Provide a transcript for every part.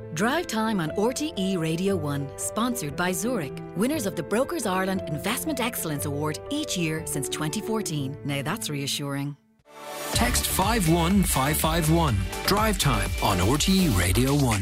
Drive Time on RTE Radio 1, sponsored by Zurich, winners of the Brokers Ireland Investment Excellence Award each year since 2014. Now that's reassuring. Text 51551. Drive Time on RTE Radio 1.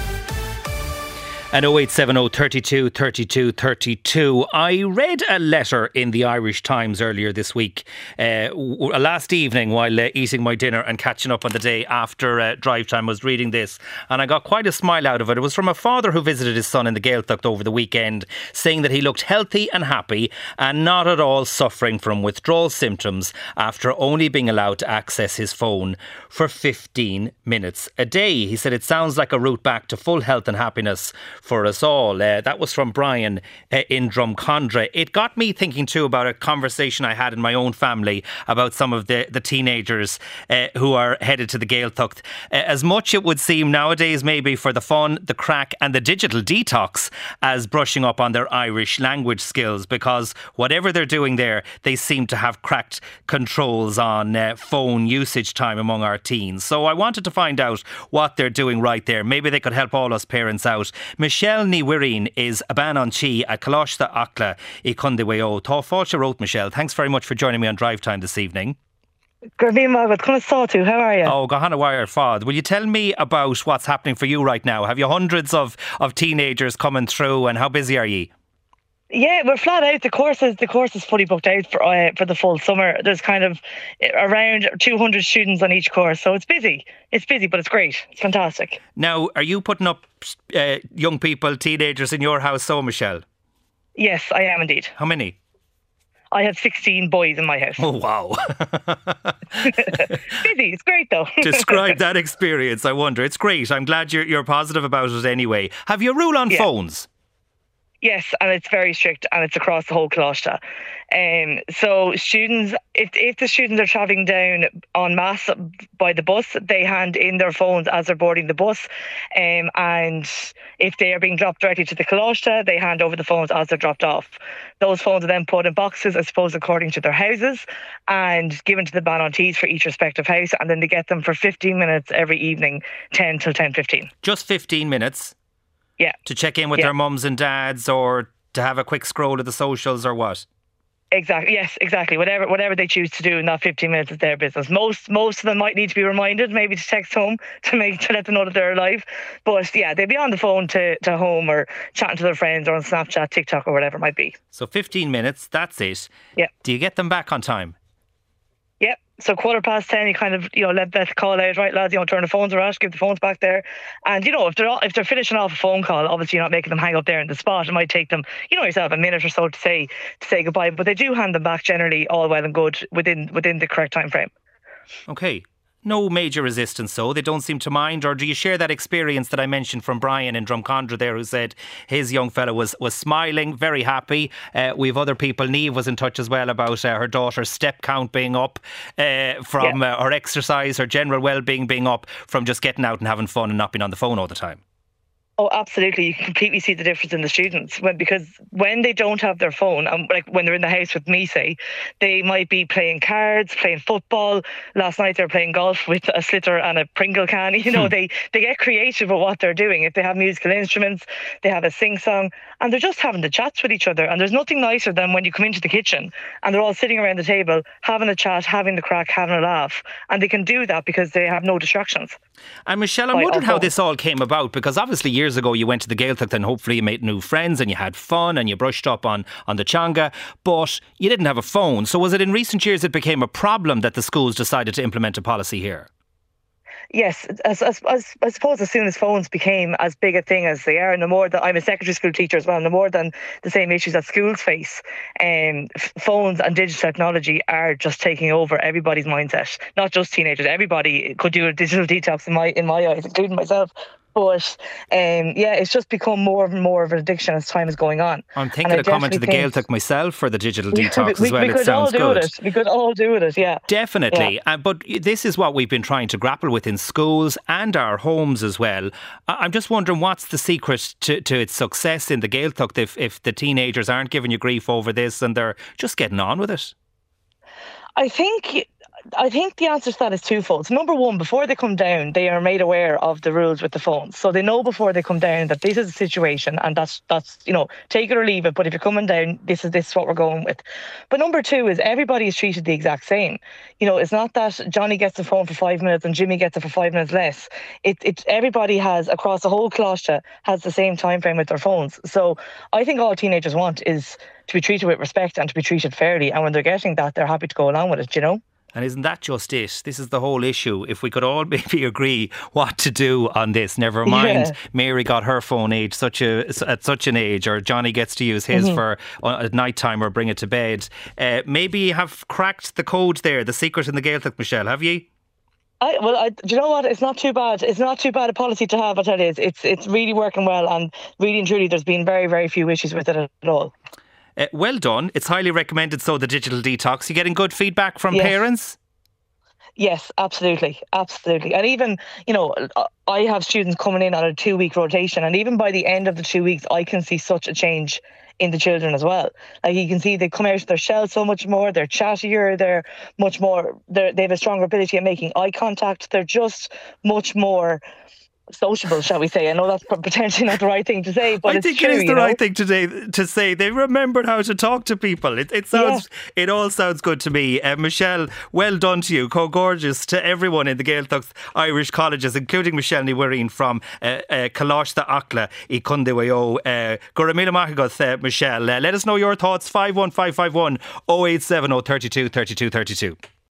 And 0870 32 32 32. I read a letter in the Irish Times earlier this week, last evening while eating my dinner and catching up on the day after Drive Time. I was reading this and I got quite a smile out of it. It was from a father who visited his son in the Gaeltacht over the weekend, saying that he looked healthy and happy and not at all suffering from withdrawal symptoms after only being allowed to access his phone for 15 minutes a day. He said it sounds like a route back to full health and happiness for us all. That was from Brian in Drumcondra. It got me thinking too about a conversation I had in my own family about some of the teenagers who are headed to the Gaeltacht. As much it would seem nowadays maybe for the fun, the crack and the digital detox as brushing up on their Irish language skills, because whatever they're doing there, they seem to have cracked controls on phone usage time among our teens. So I wanted to find out what they're doing right there. Maybe they could help all us parents out. Michelle ní Wirin is a ban on chi at Coláiste Acla I Cundeweo. Tá fáilte wrote Michelle. Thanks very much for joining me on Drive Time this evening. Gurveen Margaret, how are you? Oh, Gahana Wire Fad. Will you tell me about what's happening for you right now? Have you hundreds of teenagers coming through, and how busy are you? Yeah, we're flat out. The course is fully booked out for the full summer. There's kind of around 200 students on each course, so it's busy. It's busy, but it's great. It's fantastic. Now, are you putting up young people, teenagers in your house, Michelle? Yes, I am indeed. How many? I have 16 boys in my house. Oh, wow. Busy. It's great, though. Describe that experience, I wonder. It's great. I'm glad you're positive about it anyway. Have you a rule on phones? Yes, and it's very strict, and it's across the whole Coláiste. So students, if the students are travelling down en masse by the bus, they hand in their phones as they're boarding the bus. And if they are being dropped directly to the Coláiste, they hand over the phones as they're dropped off. Those phones are then put in boxes, I suppose, according to their houses, and given to the Banontees for each respective house, and then they get them for 15 minutes every evening, 10 till 10:15. Just 15 minutes? Yeah. To check in with their mums and dads, or to have a quick scroll of the socials, or what? Exactly. Yes, exactly. Whatever they choose to do in that 15 minutes is their business. Most of them might need to be reminded, maybe to text home to let them know that they're alive. But yeah, they'll be on the phone to home, or chatting to their friends, or on Snapchat, TikTok, or whatever it might be. So 15 minutes, that's it. Yeah. Do you get them back on time? Yep. So 10:15, you kind of, let Beth call out, right, lads, turn the phones around, give the phones back there. And, if they're finishing off a phone call, obviously you're not making them hang up there in the spot. It might take them, yourself, a minute or so to say goodbye. But they do hand them back generally all well and good within the correct time frame. Okay. No major resistance, so they don't seem to mind. Or do you share that experience that I mentioned from Brian in Drumcondra there, who said his young fella was smiling, very happy? We have other people. Niamh was in touch as well about her daughter's step count being up from her exercise, her general well-being being up from just getting out and having fun and not being on the phone all the time. Oh, absolutely. You can completely see the difference in the students because when they don't have their phone, and like when they're in the house with me, say, they might be playing cards, playing football. Last night they were playing golf with a sliotar and a Pringle can. They get creative with what they're doing. If they have musical instruments, they have a sing-song, and they're just having the chats with each other. And there's nothing nicer than when you come into the kitchen and they're all sitting around the table, having a chat, having the crack, having a laugh. And they can do that because they have no distractions. And Michelle, I'm wondering how this all came about, because obviously years ago you went to the Gaeltacht and hopefully you made new friends and you had fun and you brushed up on the Teanga, but you didn't have a phone. So was it in recent years it became a problem that the schools decided to implement a policy here? Yes, I suppose as soon as phones became as big a thing as they are, and the more that I'm a secondary school teacher as well, and the more than the same issues that schools face, phones and digital technology are just taking over everybody's mindset. Not just teenagers, everybody could do a digital detox in my eyes, including myself. But it's just become more and more of an addiction as time is going on. I'm thinking of coming to the Gaeltacht myself for the digital detox as well. It sounds good. We could all do with it, yeah. Definitely. Yeah. But this is what we've been trying to grapple with in schools and our homes as well. I'm just wondering what's the secret to its success in the Gaeltacht if the teenagers aren't giving you grief over this and they're just getting on with it? I think I think the answer to that is twofold. So number one, before they come down, they are made aware of the rules with the phones. So they know before they come down that this is a situation, and that's take it or leave it. But if you're coming down, this is what we're going with. But number two is everybody is treated the exact same. It's not that Johnny gets the phone for 5 minutes and Jimmy gets it for 5 minutes less. It everybody has across the whole Coláiste has the same time frame with their phones. So I think all teenagers want is to be treated with respect and to be treated fairly. And when they're getting that, they're happy to go along with it. And isn't that just it? This is the whole issue. If we could all maybe agree what to do on this, never mind Mary got her phone at such an age, or Johnny gets to use his for at night time or bring it to bed. Maybe you have cracked the code there, the secret in the Gaeltacht, Michelle, have you? Do you know what? It's not too bad. It's not too bad a policy to have, I tell you. It's really working well, and really and truly there's been very, very few issues with it at all. Well done. It's highly recommended, so the digital detox. You getting good feedback from parents? Yes, absolutely. Absolutely. And even, I have students coming in on a 2-week rotation, and even by the end of the 2 weeks, I can see such a change in the children as well. Like, you can see they come out of their shell so much more, they're chattier, they're much more, they have a stronger ability at making eye contact, they're just much more sociable, shall we say. I know that's potentially not the right thing to say, but I think it is the right thing to say. They remembered how to talk to people. It all sounds good to me. Michelle, well done to you. Gorgeous to everyone in the Gaeltacht Irish colleges, including Michelle Niwarine from Coláiste Acla I Cundiwayo. Goramila Mahagoth, Michelle. Let us know your thoughts. 51551 0870 32 32 32.